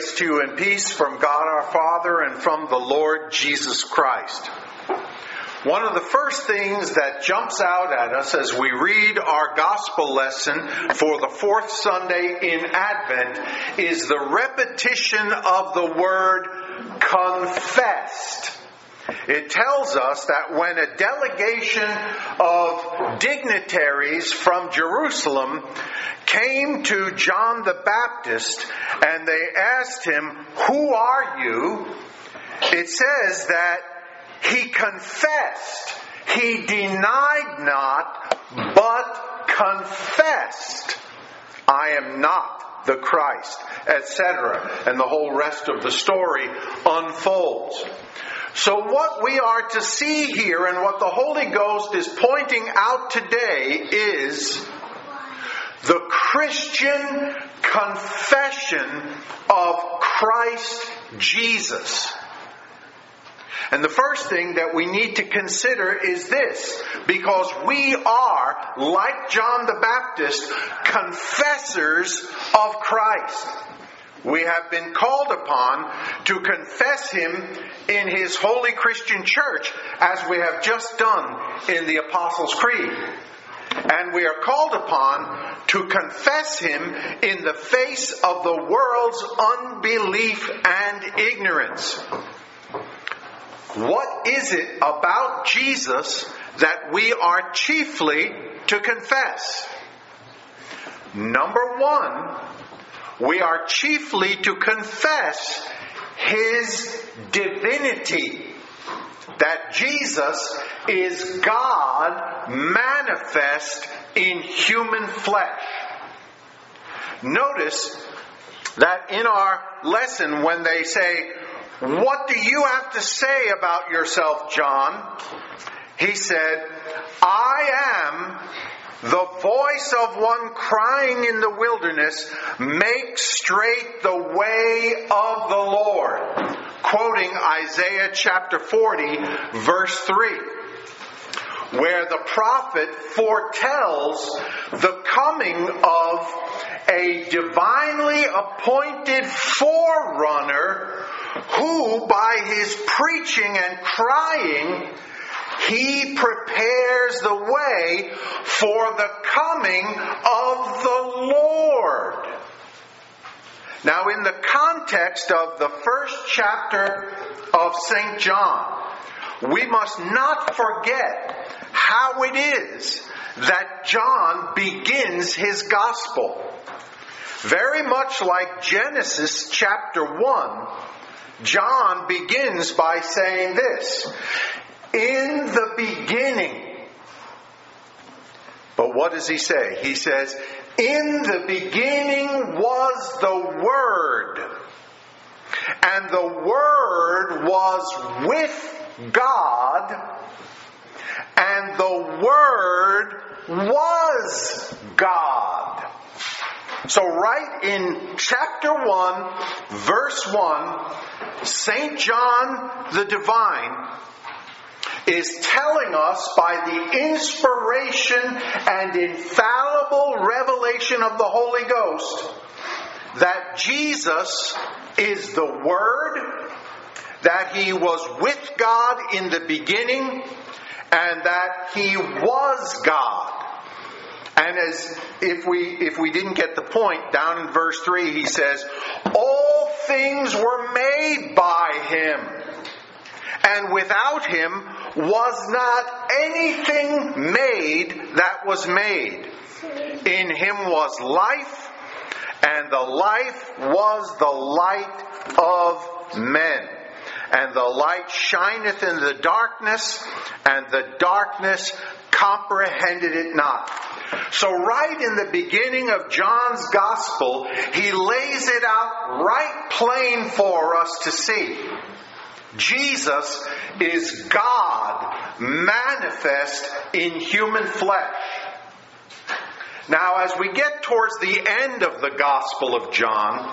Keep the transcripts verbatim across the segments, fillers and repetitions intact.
Grace to you and peace from God our Father and from the Lord Jesus Christ. One of the first things that jumps out at us as we read our gospel lesson for the fourth Sunday in Advent is the repetition of the word confessed. It tells us that when a delegation of dignitaries from Jerusalem came to John the Baptist and they asked him, "Who are you?" It says that he confessed. He denied not, but confessed, "I am not the Christ," et cetera. And the whole rest of the story unfolds. So what we are to see here and what the Holy Ghost is pointing out today is the Christian confession of Christ Jesus. And the first thing that we need to consider is this, because we are, like John the Baptist, confessors of Christ. We have been called upon to confess Him in His holy Christian church, as we have just done in the Apostles' Creed. And we are called upon to confess Him in the face of the world's unbelief and ignorance. What is it about Jesus that we are chiefly to confess? Number one, we are chiefly to confess His divinity. That Jesus is God manifest in human flesh. Notice that in our lesson when they say, "What do you have to say about yourself, John?" He said, "I am the voice of one crying in the wilderness, make straight the way of the Lord." Quoting Isaiah chapter forty, verse three, where the prophet foretells the coming of a divinely appointed forerunner who, by his preaching and crying, he prepares the way for the coming of the Lord. Now, in the context of the first chapter of Saint John, we must not forget how it is that John begins his gospel. Very much like Genesis chapter one, John begins by saying this, "In the beginning." But what does he say? He says, "In the beginning was the Word, and the Word was with God, and the Word was God." So right in chapter one, verse one, Saint John the Divine is telling us by the inspiration and infallible revelation of the Holy Ghost that Jesus is the Word, that He was with God in the beginning, and that He was God. And as if we if we didn't get the point, down in verse three he says, "All things were made by Him, and without Him was not anything made that was made. In Him was life, and the life was the light of men. And the light shineth in the darkness, and the darkness comprehended it not." So right in the beginning of John's Gospel, he lays it out right plain for us to see. Jesus is God manifest in human flesh. Now, as we get towards the end of the Gospel of John,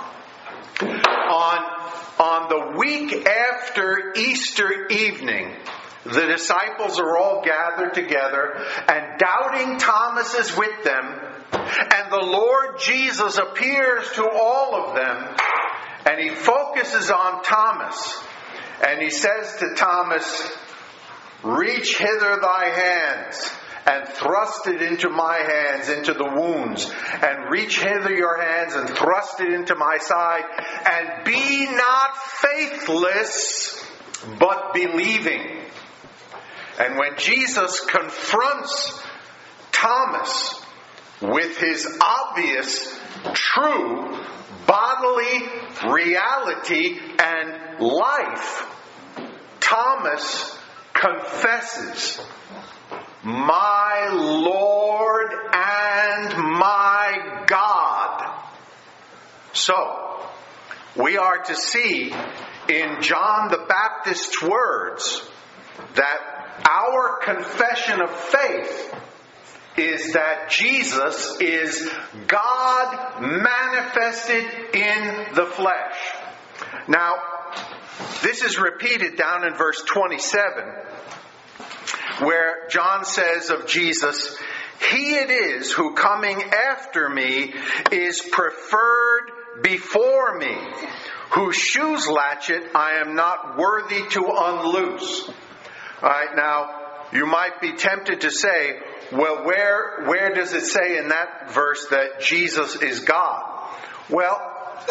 on, on the week after Easter evening, the disciples are all gathered together, and doubting Thomas is with them, and the Lord Jesus appears to all of them, And he focuses on Thomas. And he says to Thomas, "Reach hither thy hands, and thrust it into my hands, into the wounds. And reach hither your hands, and thrust it into my side. And be not faithless, but believing." And when Jesus confronts Thomas with his obvious, true, bodily reality and life, Thomas confesses, "My Lord and my God." So, we are to see in John the Baptist's words that our confession of faith is that Jesus is God manifested in the flesh. Now, this is repeated down in verse twenty-seven, where John says of Jesus, "He it is who coming after me is preferred before me, whose shoes latchet I am not worthy to unloose." All right, now, you might be tempted to say, well, where, where does it say in that verse that Jesus is God? Well,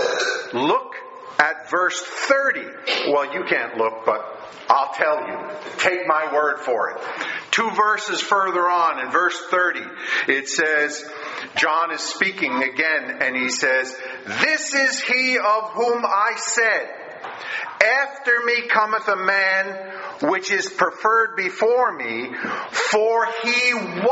look at verse thirty. Well, you can't look, but I'll tell you. Take my word for it. Two verses further on, in verse thirty, it says, John is speaking again, and he says, "This is he of whom I said, After me cometh a man which is preferred before me, for he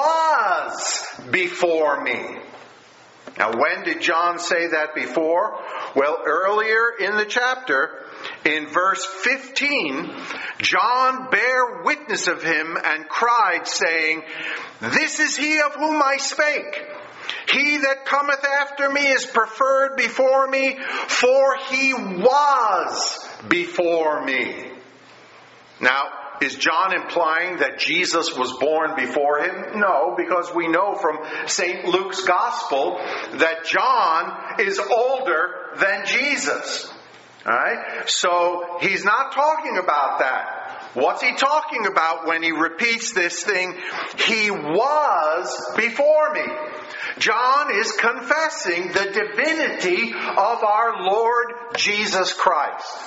was before me." Now, when did John say that before? Well, earlier in the chapter, in verse fifteen, John bare witness of him and cried, saying, "This is he of whom I spake. He that cometh after me is preferred before me, for he was before me." Now, is John implying that Jesus was born before him? No, because we know from Saint Luke's Gospel that John is older than Jesus. All right? So he's not talking about that. What's he talking about when he repeats this thing? He was before me. John is confessing the divinity of our Lord Jesus Christ.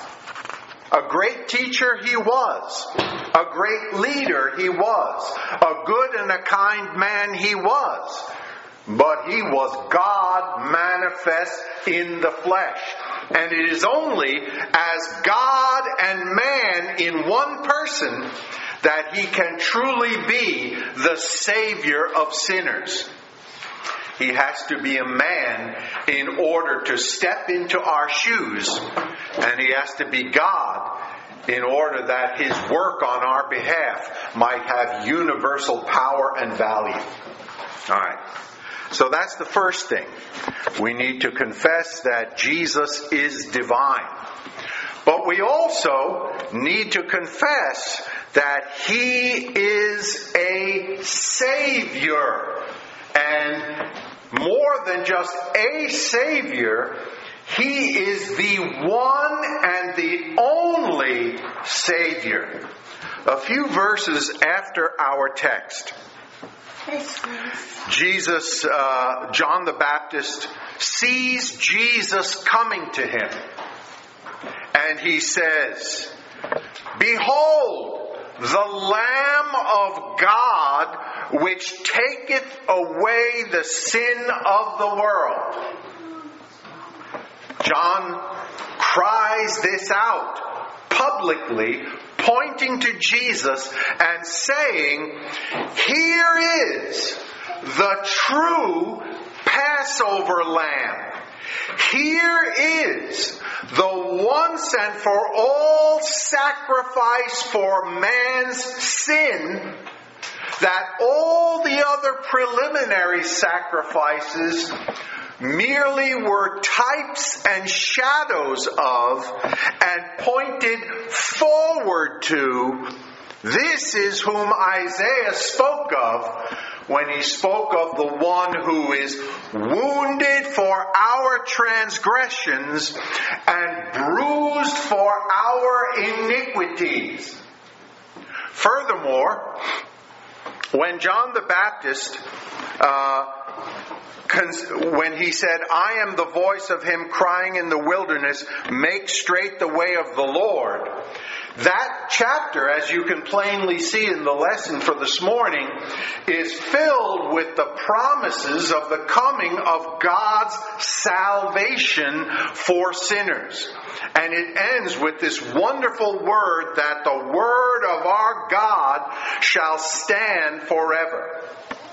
A great teacher he was. A great leader he was. A good and a kind man he was. But he was God manifest in the flesh. And it is only as God and man in one person that he can truly be the Savior of sinners. He has to be a man in order to step into our shoes, and he has to be God in order that his work on our behalf might have universal power and value. All right. So that's the first thing. We need to confess that Jesus is divine. But we also need to confess that he is a Savior. And more than just a Savior, he is the one and the only Savior. A few verses after our text, Jesus, uh, John the Baptist sees Jesus coming to him. And he says, "Behold, the Lamb of God, which taketh away the sin of the world." John cries this out publicly, pointing to Jesus and saying, "Here is the true Passover Lamb. Here is the once and for all sacrifice for man's sin, that all the other preliminary sacrifices merely were types and shadows of and pointed forward to This is whom Isaiah spoke of when he spoke of the one who is wounded for our transgressions and bruised for our iniquities. Furthermore, when John the Baptist, uh, when he said, I am the voice of him crying in the wilderness, make straight the way of the Lord, that chapter, as you can plainly see in the lesson for this morning, is filled with the promises of the coming of God's salvation for sinners. And it ends with this wonderful word that the word of our God shall stand forever.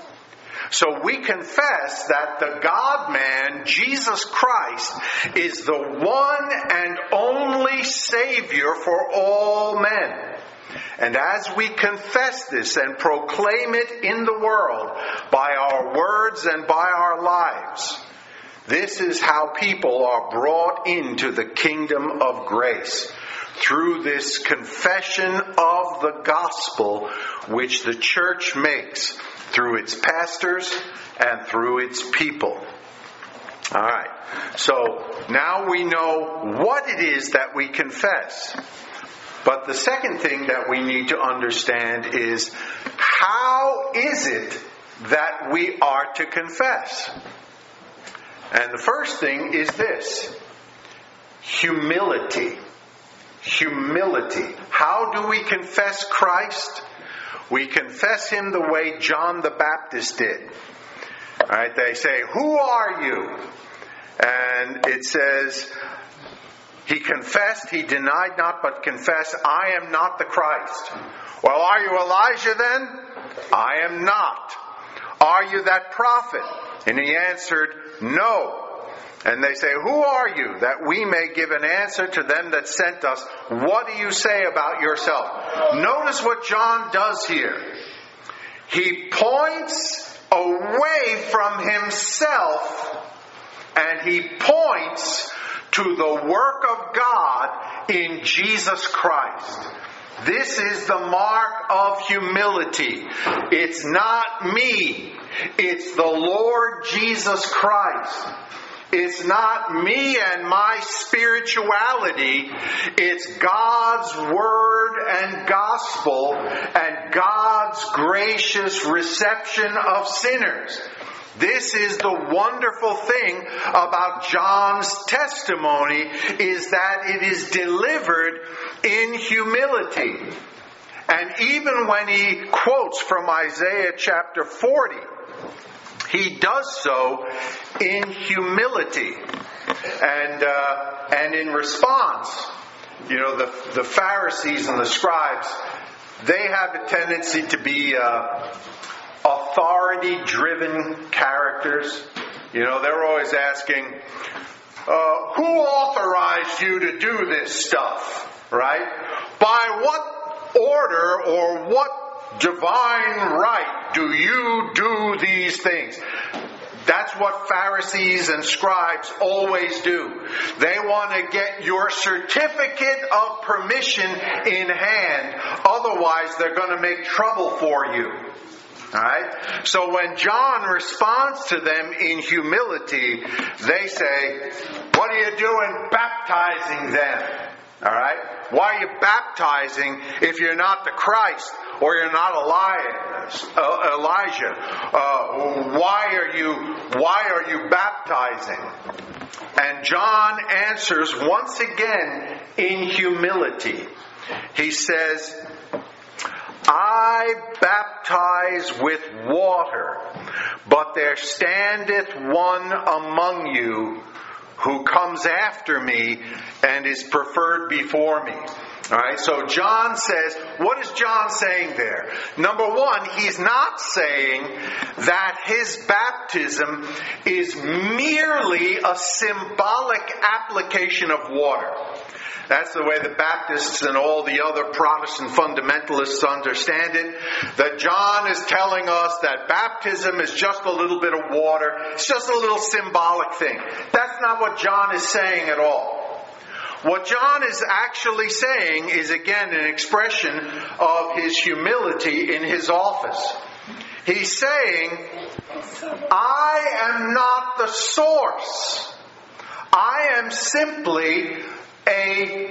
So we confess that the God-man, Jesus Christ, is the one and only Savior for all men. And as we confess this and proclaim it in the world by our words and by our lives, this is how people are brought into the kingdom of grace, through this confession of the gospel which the church makes through its pastors and through its people. All right. So now we know what it is that we confess. But the second thing that we need to understand is, how is it that we are to confess? And the first thing is this: humility. Humility. How do we confess Christ? We confess Him the way John the Baptist did. All right, they say, who are you? And it says, he confessed, he denied not, but confessed, I am not the Christ. Well, are you Elijah then? I am not. Are you that prophet? And he answered, no. And they say, who are you, that we may give an answer to them that sent us? What do you say about yourself? Notice what John does here. He points away from himself and he points to the work of God in Jesus Christ. This is the mark of humility. It's not me. It's the Lord Jesus Christ. It's not me and my spirituality. It's God's Word and Gospel and God's gracious reception of sinners. This is the wonderful thing about John's testimony, is that it is delivered in humility. And even when he quotes from Isaiah chapter forty, he does so in humility. And uh, and in response, you know, the, the Pharisees and the scribes, they have a tendency to be uh, authority-driven characters. You know, they're always asking, uh, who authorized you to do this stuff? Right? By what order or what divine right do you do these things? That's what Pharisees and scribes always do. They want to get your certificate of permission in hand. Otherwise, they're going to make trouble for you. Alright? So when John responds to them in humility, they say, what are you doing baptizing them? Alright? Why are you baptizing if you're not the Christ or you're not Elijah? Uh, why are you why are you baptizing? And John answers once again in humility. He says, I baptize with water, but there standeth one among you who comes after me and is preferred before me. Alright, so John says, what is John saying there? Number one, he's not saying that his baptism is merely a symbolic application of water. That's the way the Baptists and all the other Protestant fundamentalists understand it. That John is telling us that baptism is just a little bit of water. It's just a little symbolic thing. That's not what John is saying at all. What John is actually saying is again an expression of his humility in his office. He's saying, I am not the source. I am simply a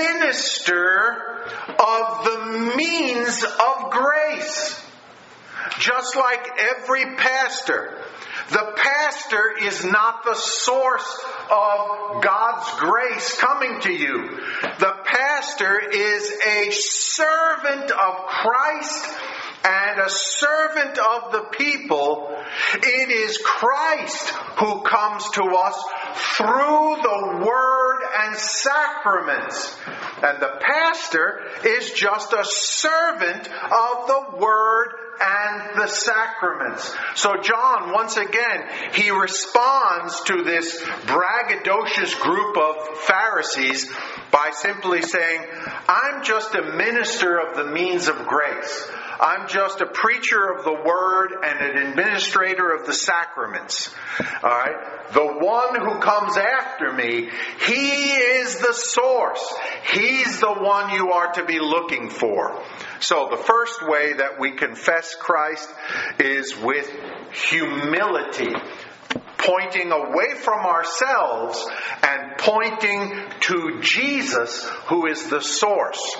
minister of the means of grace. Just like every pastor. The pastor is not the source of God's grace coming to you. The pastor is a servant of Christ and a servant of the people. It is Christ who comes to us through the Word and sacraments. And the pastor is just a servant of the Word and the sacraments. So John, once again, he responds to this braggadocious group of Pharisees by simply saying, I'm just a minister of the means of grace. I'm just a preacher of the Word and an administrator of the sacraments. All right? The one who comes after me, he is the source. He's the one you are to be looking for. So the first way that we confess Christ is with humility, pointing away from ourselves and pointing to Jesus, who is the source.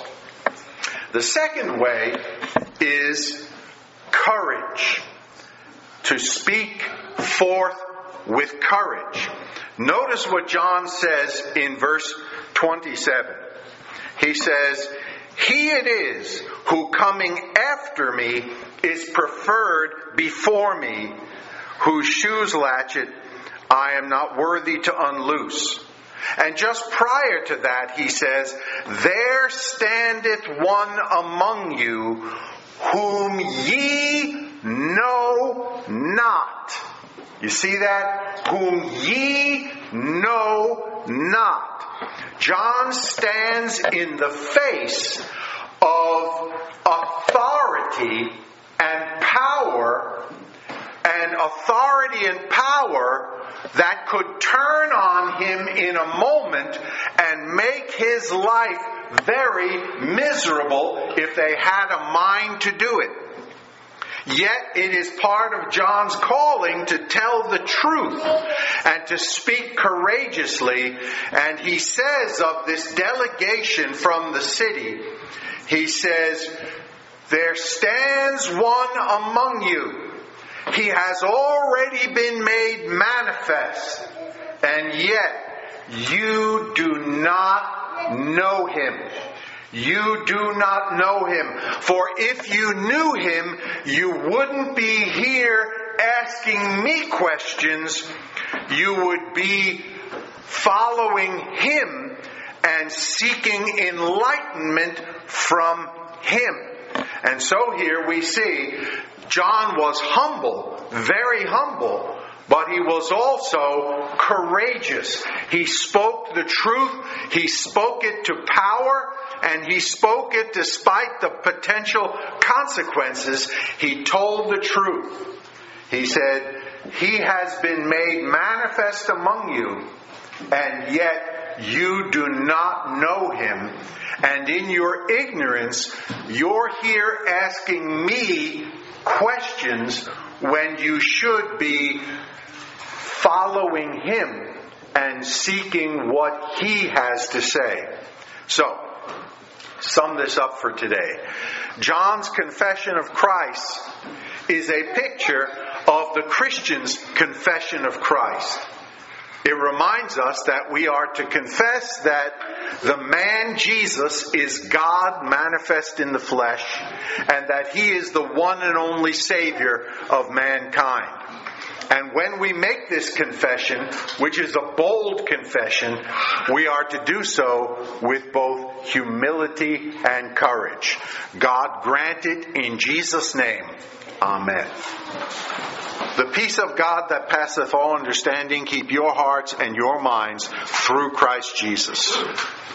The second way is courage, to speak forth with courage. Notice what John says in verse twenty-seven. He says, He it is who coming after me is preferred before me, whose shoes latchet I am not worthy to unloose. And just prior to that, he says, There standeth one among you whom ye know not. You see that? Whom ye know not. John stands in the face of authority and power, and authority and power that could turn on him in a moment and make his life very miserable if they had a mind to do it. Yet it is part of John's calling to tell the truth and to speak courageously. And he says of this delegation from the city, he says, There stands one among you. He has already been made manifest, and yet you do not know him. You do not know him. For if you knew him, you wouldn't be here asking me questions. You would be following him and seeking enlightenment from him. And so here we see John was humble, very humble, but he was also courageous. He spoke the truth, he spoke it to power, and he spoke it despite the potential consequences. He told the truth. He said, He has been made manifest among you, and yet you do not know him. And in your ignorance, you're here asking me questions when you should be following him and seeking what he has to say. So, sum this up for today. John's confession of Christ is a picture of the Christian's confession of Christ. It reminds us that we are to confess that the man Jesus is God manifest in the flesh, and that He is the one and only Savior of mankind. And when we make this confession, which is a bold confession, we are to do so with both humility and courage. God grant it in Jesus' name. Amen. The peace of God that passeth all understanding keep your hearts and your minds through Christ Jesus.